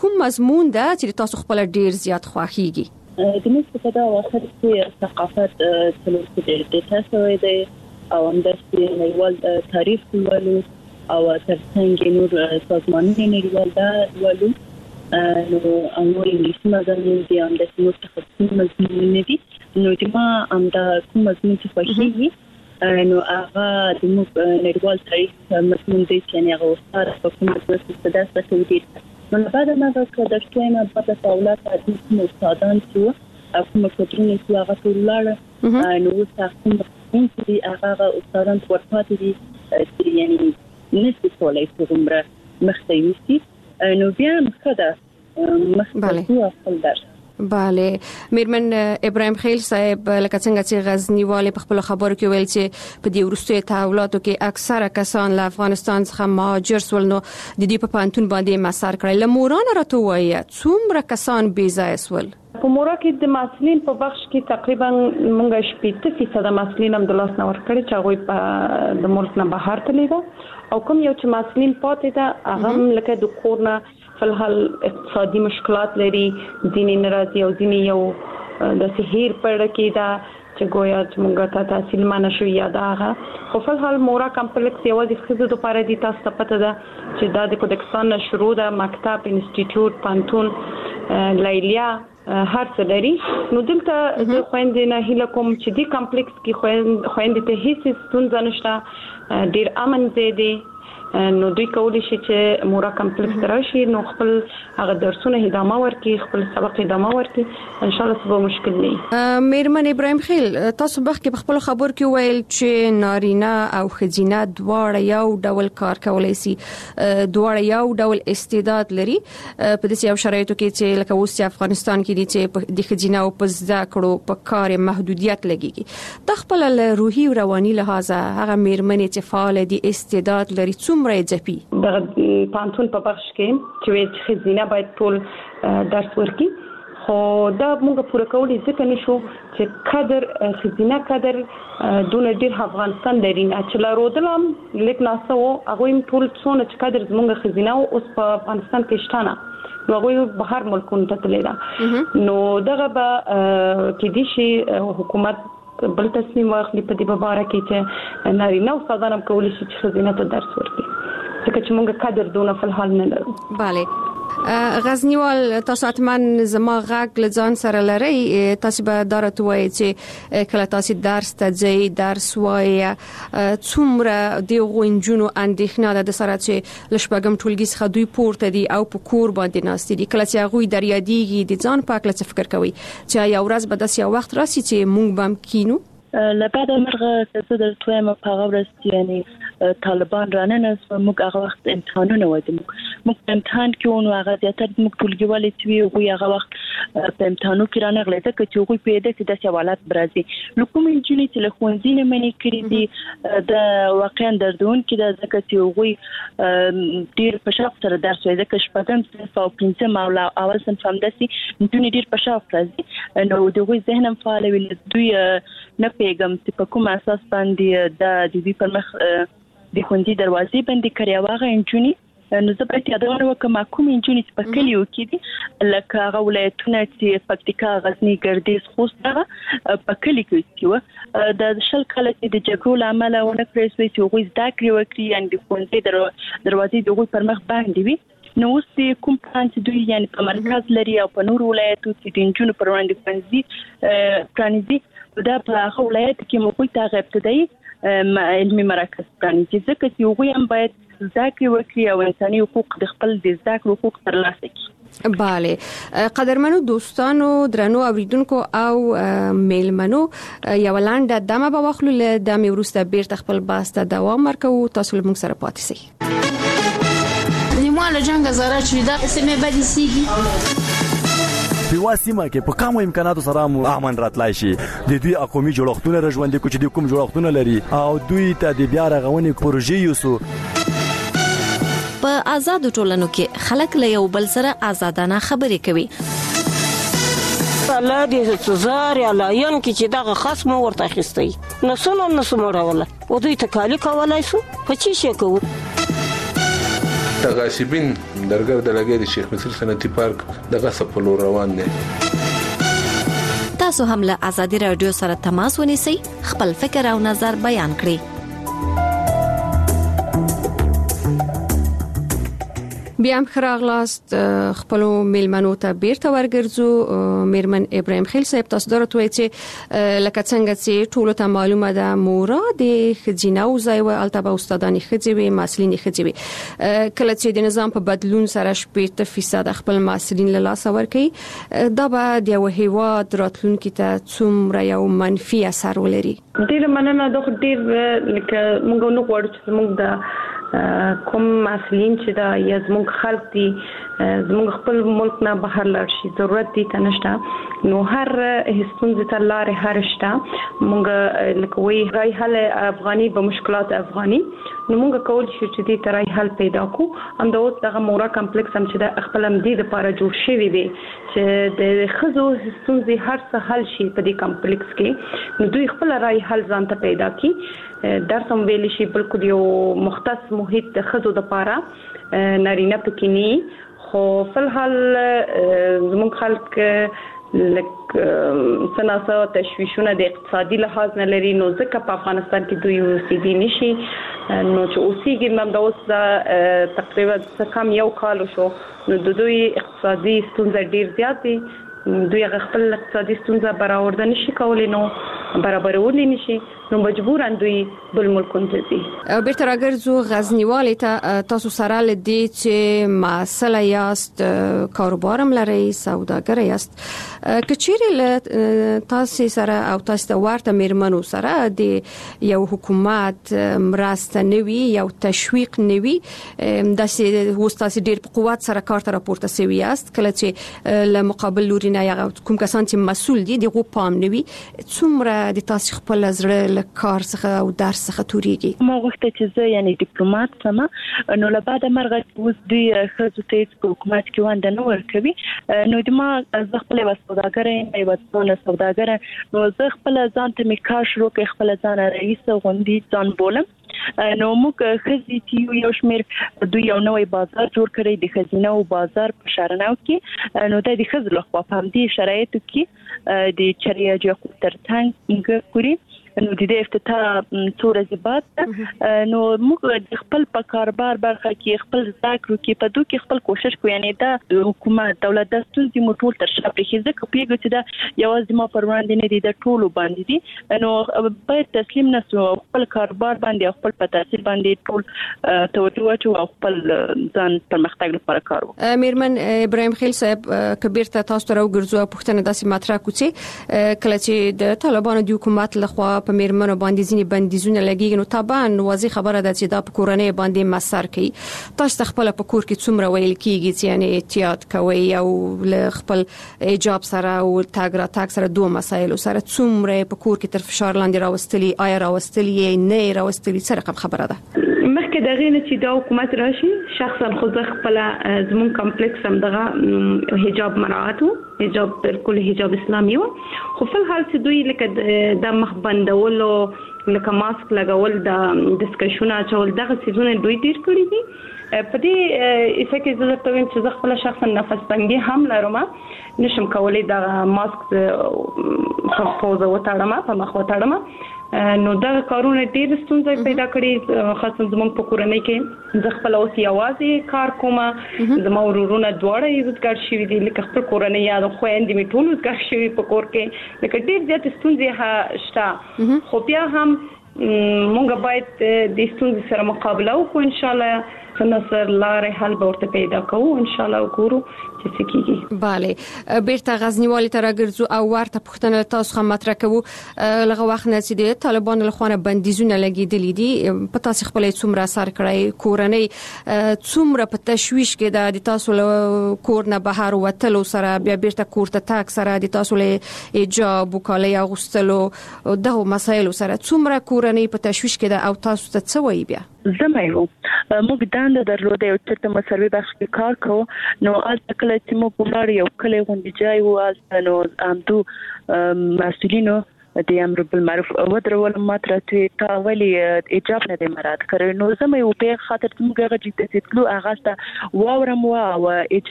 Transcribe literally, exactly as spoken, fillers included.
کوم مضمون ده چې تاسو خپل ډیر زیات خوښیږي؟ د موږ په دا وخت کې ثقافت څلور کې د تاسو دی او همداسې نړیوال تاریخ ولولو او ترڅنګ نور سازمانونه نړیوال دا ولولو نو امور انګلیسي مضامین دي همداسې نور تخصصي مضامین دي نو چې ما همدا کوم مضمون چې خوښیږي نو هغه د موږ نړیوال تاریخ مضمون دی چې هغه وساره په کومه توګه ستاسو ته ودی نو بعد ما دا د ټیمه په تاولات د کوم استادان چې کوم کترونه چې هغه ټولاره نو تاسو کوم چې هغه استادان ورپاتې دي چې یعنی نسبت کولای شي عمره مختلفي نو بیا مخده مخده خپل درس. بله میرمن ابراهیم خیل صاحب لکه څنګه چې غزنی والي په خپل خبرو کې ویل چې په دې وروستي تحولاتو کې اکثره کسان له افغانستان څخه مهاجر سول نو د دې په پانتون باندې مسار کړل لموران راته وایي څومره کسان بې ځای سول؟ په مورا کې د مسلین په بخش کې تقریبا مونږ شپږ فیصد مسلین هم د لاس نه ورکړي چې هغه په د ملک نه بهر تللی دا او کوم یو چې مسلین پاتې دا هغه لکه د کورنا فلحال اقتصادي مشکلات لري ځینې ناراضي او ځینې یو د سحیر پر کې دا چې ګویا چې موږ ته تحصیل مانه شو یا دا هغه خو فلحال مورا کمپلیکس یوازې خزو د پاره دي تاسو ته پته ده چې دا د کوډکستان شروع ده مکتب انسټیټیوټ پانتون لایلیا هر څه لري نو دلته د خويندې نه هیله کوم چې دی کمپلیکس کې خويندې ته هیڅ ستونزه نشته ډیر امن دی نو دوی کولی شي چې مورا کمپلیکس راشي نو خپل هغه درسونه ادامه ورکړي خپل سبق ادامه ورکړي ان شاء الله سبا مشکل نه میرمن ابراهیم خیل تاسو بخ کې خپل خبر کې ویل چې نارینه او خزینه دواړه یو ډول کار کولای شي دواړه یو ډول استعداد لري په دې یو شرایطو کې چې لکه اوس افغانستان کې دي چې د خزینه او په زده کړو په کار محدودیت لګيږي د خپل روحي او رواني لحاظ هغه میرمنې چې فعال دي استعداد لري څومره ځپی د پانتون په بخش کې چې خزینه باید ټول درس ورکړي خو دا موږ پوره کولای ځکه نشو چې قدر خزینه قدر دونه ډیر افغانستان لري چې لا رودلم لیک ناسو هغه ټول څونه چې قدر زموږ خزینه اوس په افغانستان کې شته نو هغه بهر ملکونو ته تللی دا نو دغه به کې دي شي حکومت بل تصمیم واخلي په دې باره کې چې نارینه او ښځانه کولی شي چې خزینه ته درس ورکړي ځکه چې موږ قدر دونه فلحال نه لرو. بله غزنیوال تاسو اتمن زما غږ لځان سره لري تاسو به دارت وایي چې کله تاسو درس ته ځئ درس وایي څومره د غونجونو اندېښنه ده د سره چې لشبګم ټولګي څخه دوی پورته دي او په کور باندې ناست دي کله چې هغه د ریاضیږي د ځان پاک لڅ فکر کوي چې یو ورځ به داسې یو وخت راسي چې موږ بم کینو لبعد مرغه څه د تویم په غوړست یعنی طالبان رانه موږ هغه وخت امتحانونه ودی موږ امتحان کې ونو هغه زیاتره موږ ټولګیوالې چې وي هغه وخت په امتحانو کې رانه غلطه کې چې وګړي په دې د سوالات برازي نو کوم انجینری چې له خوندې نه منې کړې دي د واقعا دردون کې د ځکه چې وګړي ډیر په شاف سره درس وایي ځکه شپږم صنف او پنځم او اول صنف هم داسي نجونې ډیر په شاف راځي نو دوی ذهنم فعال وي دوی نه پیغام چې په کوم اساس باندې د دې پر مخ د خوندې دروازې باندې کړیا واغه انجونی نو زه په یادونه وکم کوم انجونی چې په کلیو کې دي لکه هغه ولایتونه چې پکتیکا غزنی ګردیز خوست هغه په کلی کې و د شل کال چې د جګړو لامل ونه پرېس وي چې وګړي زده کړی وکړي ان د خوندې دروازې د وګړي پر مخ باندې وي نو اوس کوم پلان چې دوی یعنی په مرکز لري او په نور ولایتو چې د انجونو پر وړاندې پنځي پرانیزي دا په هغه ولایت کې موږ ته غوښتي علمي مراکز پرانیزي ځکه چې وګړي هم باید زده وکړي او انساني حقوق د خپل د زده کړو حقوق ترلاسه کړي. بله قدرمنو دوستانو درنو اوریدونکو او میلمنو یو لاندې دمه به واخلو له دمه ورسته بیرته خپل باسته دوام ورکو تاسو له موږ سره پاتې شئ. نیمه جنگ زاره چې دا سمې بدی سیږي په واسمه کې په کومو امکاناتو سره مو امن راتلای شي د دوی اقومي جوړښتونه رژوندې کوچ دي کوم جوړښتونه لري او دوی ته د بیا رغونې پروژې یوسو په آزاد ټولنو کې خلک له یو بل سره آزادانه خبرې کوي الله دې څزار یا لاین کې چې دغه خاص مو ورته خستي نسونه نسمه راوله او دوی ته کالی کولای شو په چی شي کوو د غاصبین درګر د لګي د شیخ مصر صنعتي پارک د غصب په لور روان دي. تاسو هم له ازادي رادیو سره تماس ونیسئ، خپل فکر او نظر بیان کړئ. بیا هم خراغلاست خپل میلمنو ته بیرته ورګرځو. میرمن ابراهیم خیل صاحب، تاسو درته وایي چې لکه څنګه چې ټول ته معلومه ده مورا د خځینه او ځای او التبه استادانی خځوي مسلین خځوي کله چې د نظام په بدلون سره شپږ فیصد خپل مسلین له لاس ورکړي، دا به د یو هیواد راتلونکي ته څومره یو منفي اثر ولري؟ ډیر مننه. د ډیر لکه موږ نو غواړو چې موږ د کوم مسلین چې دا یا زموږ خلک دي زموږ خپل ملک نه بهر لاړ شي، ضرورت دي ته نشته. نو هر هستونځ ته لارې هر شته. موږ لکه وی رای حل افغاني به مشکلات افغاني، نو موږ کول شو چې دې ترای حل پیدا کو. هم دا اوس دغه مورا کمپلیکس هم چې د خپل هم دي لپاره جوړ شوی دی چې د خزو هستونځ هر څه حل شي په دې کمپلیکس کې. نو دوی خپل رای حل ځان ته پیدا کی. درس هم ویل شي بالکل یو مختص محیط د خزو لپاره نارینه پکې نه، خو فلحال زموږ خلک لک سناسه تشویشونه د اقتصادي لحاظ نه لري، نو ځکه په افغانستان کې دوی اوسېږي نشي. نو چې اوسېږي هم د اوس تقریبا څه کم یو کال شو، نو د دوی اقتصادي ستونزې ډېر زیات دي. دوی خپل اقتصادي ستونزې برابر نشي کولای، نو برابرول نشي، نو مجبوران دوی بل ملکونو ته ځي. بیرته راګرځو غزنیوالې ته. تاسو سره لدی چې مسله یاست، کاروبار هم لري، سوداګر یاست. کچېرې تاسو سره او تاسو ته ورته میرمنو سره د یو حکومت مرسته نوي یو تشویق نوي د تاسو ډیر په قوت سره کار ته راپورته سوي یاست، کله چې له مقابل لوري نه یا کوم کسان چې مسؤل دي دغه پام نوي، څومره د تاسو خپل زړه له کار څخه او درس څخه توريږي؟ ما غوښته چې زه یعنی ډیپلوماټ سم، نو له بعد مرغه اوس دوی خزو ته په حکومت کې وانده نه ورکوي. نو د ما زه خپل سوداګر یم، یو څونه سوداګر، نو زه خپل ځان ته میکا شروع کې خپل ځان رئیس غوندي ځان بولم. نو موږ خزي چې یو شمیر دوی یو نوې بازار جوړ کړی د خزینه او بازار په شارناو کې. نو د خزل خو په همدې شرایطو کې د چریه جو ترڅنګ ګوري. نو د دې افتتاح څو ورځې بعد نو موږ د خپل په کاروبار برخه کې خپل ذکر کې په دوه کې خپل کوشش کوو، یعنی دا حکومت دولت د ستونزې موټول تر شا پرې ځکه پیګو چې دا یوازې ما پر وړاندې نه دي، د ټولو باندې دي. نو باید تسلیم نشو، خپل کاروبار باندې خپل په تاثیر باندې ټول توجه او خپل ځان پرمختګ لپاره کار وکړو. میرمن ابراهیم خیل صاحب، کبیر ته تاسو راو ګرځو پښتنه داسې مطرح کوڅه کله چې د طالبانو د حکومت لخوا په میرمنو باندې ځینې بندیزونه لګیږي، نو طبعا واضح خبره ده چې دا په کورنۍ باندې مسر کوي. تاسو خپل په کور کې څومره ویل کیږي چې یعنی احتیاط کوي او خپل ایجاب سره او تاګ را تاګ سره دوه مسایل سره څومره په کور کې تر فشار لاندې راوستلي، آیا راوستلي نه راوستلي، سره کوم خبره ده؟ مخکې دغه نه چې دا حکومت راشي، شخصا خو زه خپل زمون کمپلیکس هم دغه حجاب مراعاتو، حجاب بالکل حجاب اسلامي و، خو په حال چې دوی لکه د مخ بندولو لکه ماسک لګول د ډسکشن اچول دغه سيزونه دوی ډیر کړی دي. په دې اسه کې زه ته ویم چې زه خپل شخصا نفس تنګي هم لرم، نشم کولای د ماسک په پوزه وتاړم په مخ وتاړم. نو دا کارونه ډیر ستونزې پیدا کړې، خاصه زموږ په کورنۍ کې. زه خپل اوس یوازې کار کوم، زما ورورونه دواړه یې وزګار شوي دي، لکه خپل کورنۍ یا د خويندې می ټول وزګار شوي په کور کې، لکه ډیر زیات ستونزې شته. خو بیا هم مونږ باید د ستونزې سره مقابله وکړو، ان شاء الله نصر لارې حل به ورته پیدا کوو، ان شاء الله وګورو چې څه کیږي. bale بیرته غزنیوالې ته راګرځو او ورته پوښتنه تاسو هم مطرح کوو. لغه وخت نه چې د طالبانو له خوا بندیزونه لګیدلې دي، په تاسو خپل څومره اثر کړی، کورنۍ څومره په تشویش کې ده، د تاسو له کور نه بهر وتلو سره بیا بیرته کور ته تاک سره د تاسو له ایجاب وکالي اغوستلو دغه مسایل سره څومره کورنۍ په تشویش کې ده او تاسو ته څه وایي؟ بیا زما یو موږ دانده درلوده یو چې مسروي بخش کې کار کوو، نو البته کله چې موږ ولر یو کله غونډه ځای وو، نو امدو مسؤلینو د امر بالمعروف او درول ماتره ته ولي اجازه نه مراد کړو نو زموږ په خاطر موږ غږی ته تلو هغه ته واورم او